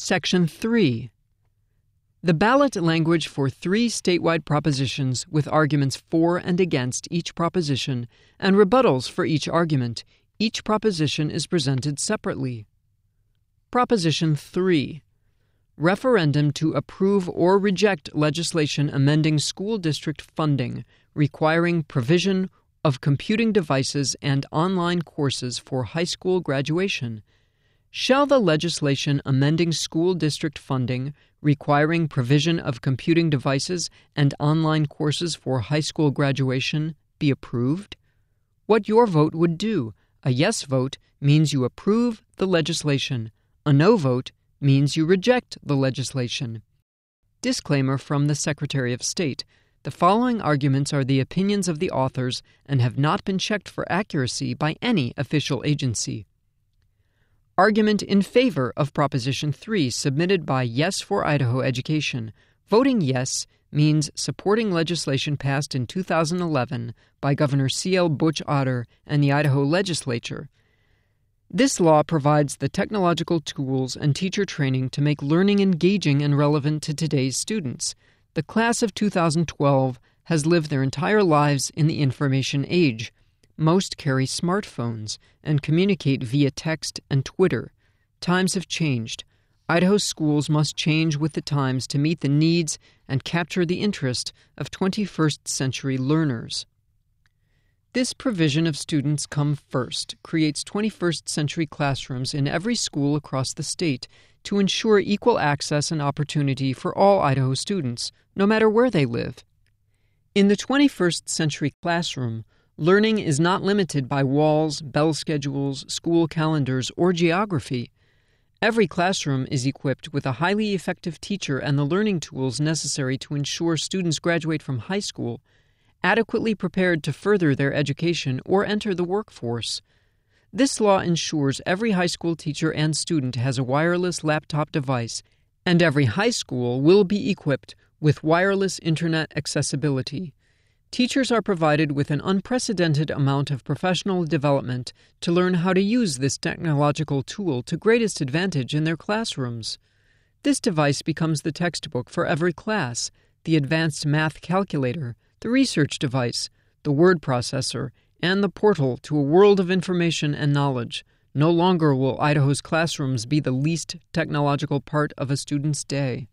Section 3. The ballot language for 3 statewide propositions with arguments for and against each proposition and rebuttals for each argument. Each proposition is presented separately. Proposition 3. Referendum to approve or reject legislation amending school district funding, requiring provision of computing devices and online courses for high school graduation. Shall the legislation amending school district funding, requiring provision of computing devices and online courses for high school graduation, be approved? What your vote would do. A yes vote means you approve the legislation. A no vote means you reject the legislation. Disclaimer from the Secretary of State. The following arguments are the opinions of the authors and have not been checked for accuracy by any official agency. Argument in favor of Proposition 3 submitted by Yes for Idaho Education. Voting yes means supporting legislation passed in 2011 by Governor C.L. Butch Otter and the Idaho Legislature. This law provides the technological tools and teacher training to make learning engaging and relevant to today's students. The class of 2012 has lived their entire lives in the information age. Most carry smartphones and communicate via text and Twitter. Times have changed. Idaho schools must change with the times to meet the needs and capture the interest of 21st century learners. This provision of Students Come First creates 21st century classrooms in every school across the state to ensure equal access and opportunity for all Idaho students, no matter where they live. In the 21st century classroom, learning is not limited by walls, bell schedules, school calendars, or geography. Every classroom is equipped with a highly effective teacher and the learning tools necessary to ensure students graduate from high school adequately prepared to further their education or enter the workforce. This law ensures every high school teacher and student has a wireless laptop device, and every high school will be equipped with wireless internet accessibility. Teachers are provided with an unprecedented amount of professional development to learn how to use this technological tool to greatest advantage in their classrooms. This device becomes the textbook for every class, the advanced math calculator, the research device, the word processor, and the portal to a world of information and knowledge. No longer will Idaho's classrooms be the least technological part of a student's day.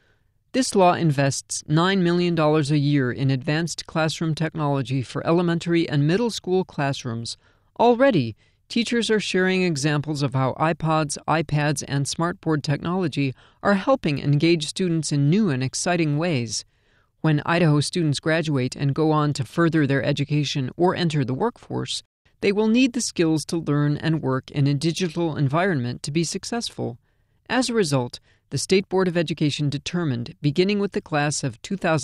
This law invests $9 million a year in advanced classroom technology for elementary and middle school classrooms. Already, teachers are sharing examples of how iPods, iPads, and smartboard technology are helping engage students in new and exciting ways. When Idaho students graduate and go on to further their education or enter the workforce, they will need the skills to learn and work in a digital environment to be successful. As a result, the State Board of Education determined, beginning with the class of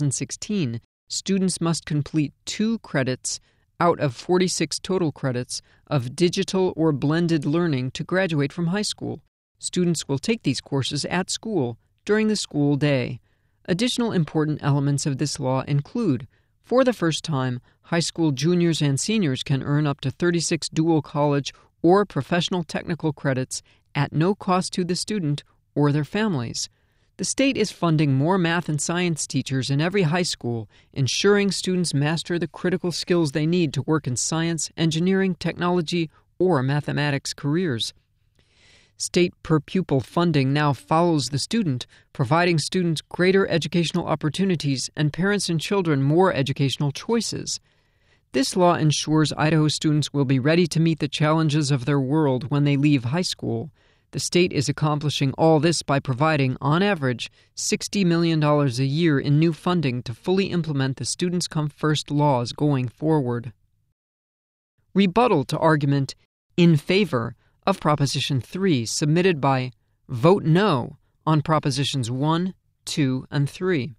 2016, students must complete 2 credits out of 46 total credits of digital or blended learning to graduate from high school. Students will take these courses at school during the school day. Additional important elements of this law include, for the first time, high school juniors and seniors can earn up to 36 dual college or professional technical credits at no cost to the student or their families. The state is funding more math and science teachers in every high school, ensuring students master the critical skills they need to work in science, engineering, technology, or mathematics careers. State per-pupil funding now follows the student, providing students greater educational opportunities and parents and children more educational choices. This law ensures Idaho students will be ready to meet the challenges of their world when they leave high school. The state is accomplishing all this by providing, on average, $60 million a year in new funding to fully implement the Students Come First laws going forward. Rebuttal to argument in favor of Proposition 3 submitted by Vote No on Propositions 1, 2, and 3.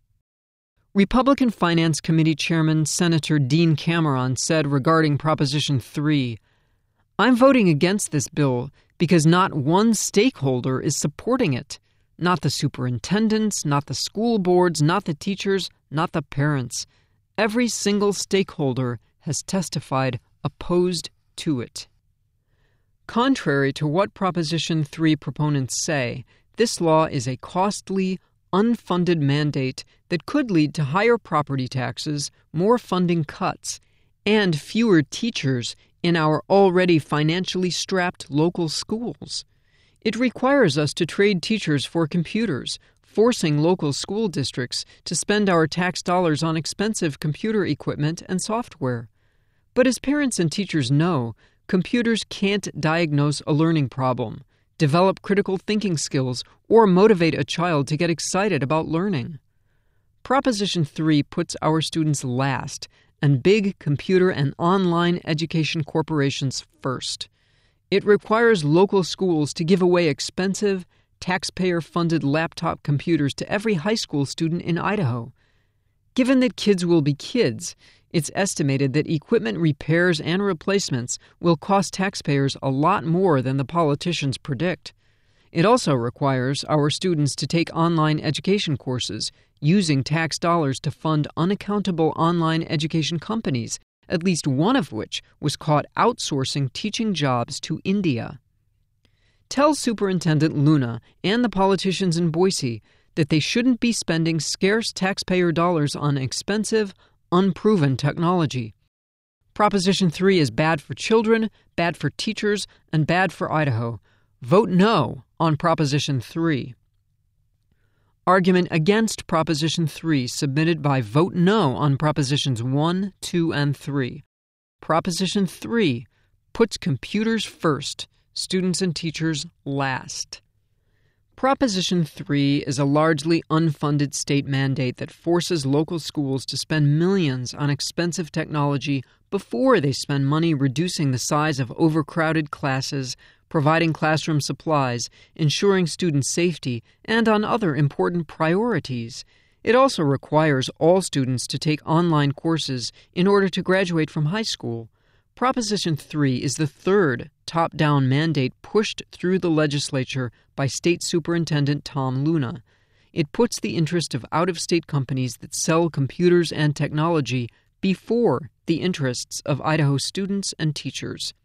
Republican Finance Committee Chairman Senator Dean Cameron said regarding Proposition 3, "I'm voting against this bill because not one stakeholder is supporting it. Not the superintendents, not the school boards, not the teachers, not the parents. Every single stakeholder has testified opposed to it." Contrary to what Proposition 3 proponents say, this law is a costly, unfunded mandate that could lead to higher property taxes, more funding cuts, and fewer teachers in our already financially strapped local schools. It requires us to trade teachers for computers, forcing local school districts to spend our tax dollars on expensive computer equipment and software. But as parents and teachers know, computers can't diagnose a learning problem, develop critical thinking skills, or motivate a child to get excited about learning. Proposition 3 puts our students last and big computer and online education corporations first. It requires local schools to give away expensive, taxpayer-funded laptop computers to every high school student in Idaho. Given that kids will be kids, it's estimated that equipment repairs and replacements will cost taxpayers a lot more than the politicians predict. It also requires our students to take online education courses, using tax dollars to fund unaccountable online education companies, at least one of which was caught outsourcing teaching jobs to India. Tell Superintendent Luna and the politicians in Boise that they shouldn't be spending scarce taxpayer dollars on expensive, unproven technology. Proposition 3 is bad for children, bad for teachers, and bad for Idaho. Vote no on Proposition 3. Argument against Proposition 3 submitted by Vote No on Propositions 1, 2, and 3. Proposition 3 puts computers first, students and teachers last. Proposition 3 is a largely unfunded state mandate that forces local schools to spend millions on expensive technology before they spend money reducing the size of overcrowded classes, providing classroom supplies, ensuring student safety, and on other important priorities. It also requires all students to take online courses in order to graduate from high school. Proposition 3 is the third top-down mandate pushed through the legislature by State Superintendent Tom Luna. It puts the interest of out-of-state companies that sell computers and technology before the interests of Idaho students and teachers.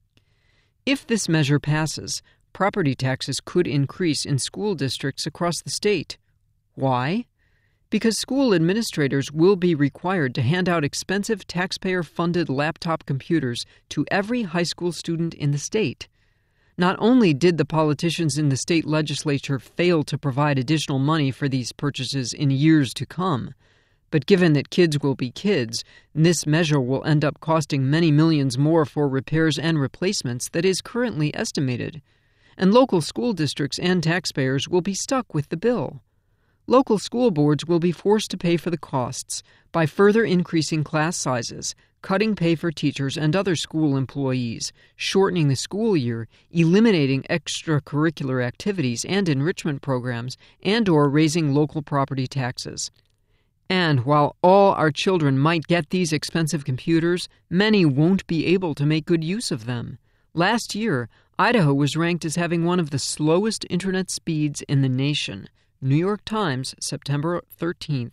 If this measure passes, property taxes could increase in school districts across the state. Why? Because school administrators will be required to hand out expensive taxpayer-funded laptop computers to every high school student in the state. Not only did the politicians in the state legislature fail to provide additional money for these purchases in years to come, but given that kids will be kids, this measure will end up costing many millions more for repairs and replacements than is currently estimated, and local school districts and taxpayers will be stuck with the bill. Local school boards will be forced to pay for the costs by further increasing class sizes, cutting pay for teachers and other school employees, shortening the school year, eliminating extracurricular activities and enrichment programs, and/or raising local property taxes. And while all our children might get these expensive computers, many won't be able to make good use of them. Last year, Idaho was ranked as having one of the slowest internet speeds in the nation. New York Times, September 13,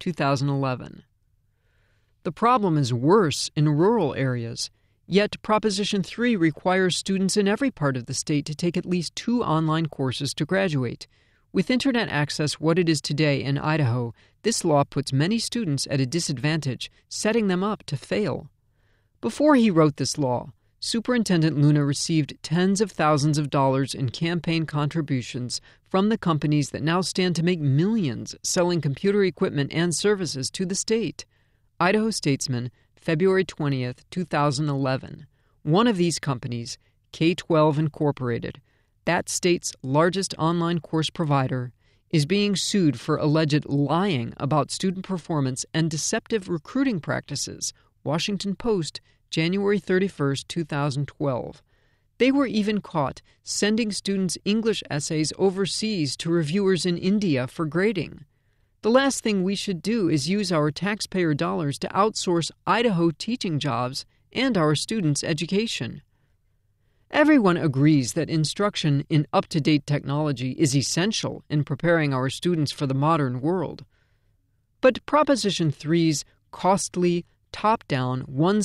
2011. The problem is worse in rural areas, yet Proposition 3 requires students in every part of the state to take at least 2 online courses to graduate. With internet access what it is today in Idaho, this law puts many students at a disadvantage, setting them up to fail. Before he wrote this law, Superintendent Luna received tens of thousands of dollars in campaign contributions from the companies that now stand to make millions selling computer equipment and services to the state. Idaho Statesman, February 20, 2011. One of these companies, K-12 Incorporated, that state's largest online course provider, is being sued for alleged lying about student performance and deceptive recruiting practices. Washington Post, January 31, 2012. They were even caught sending students' English essays overseas to reviewers in India for grading. The last thing we should do is use our taxpayer dollars to outsource Idaho teaching jobs and our students' education. Everyone agrees that instruction in up-to-date technology is essential in preparing our students for the modern world. But Proposition 3's costly, top-down,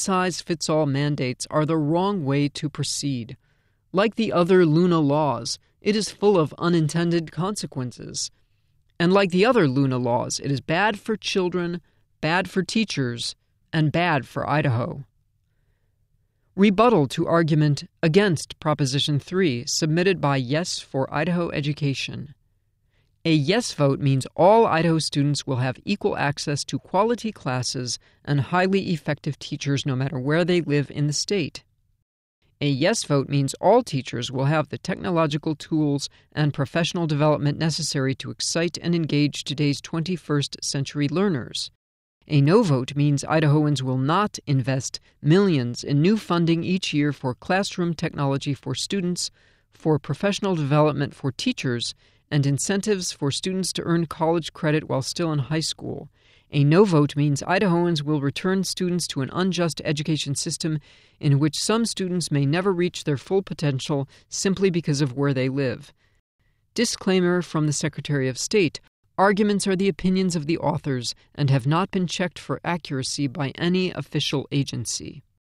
one-size-fits-all mandates are the wrong way to proceed. Like the other Luna laws, it is full of unintended consequences. And like the other Luna laws, it is bad for children, bad for teachers, and bad for Idaho. Rebuttal to argument against Proposition 3, submitted by Yes for Idaho Education. A yes vote means all Idaho students will have equal access to quality classes and highly effective teachers no matter where they live in the state. A yes vote means all teachers will have the technological tools and professional development necessary to excite and engage today's 21st century learners. A no vote means Idahoans will not invest millions in new funding each year for classroom technology for students, for professional development for teachers, and incentives for students to earn college credit while still in high school. A no vote means Idahoans will return students to an unjust education system in which some students may never reach their full potential simply because of where they live. Disclaimer from the Secretary of State: arguments are the opinions of the authors and have not been checked for accuracy by any official agency.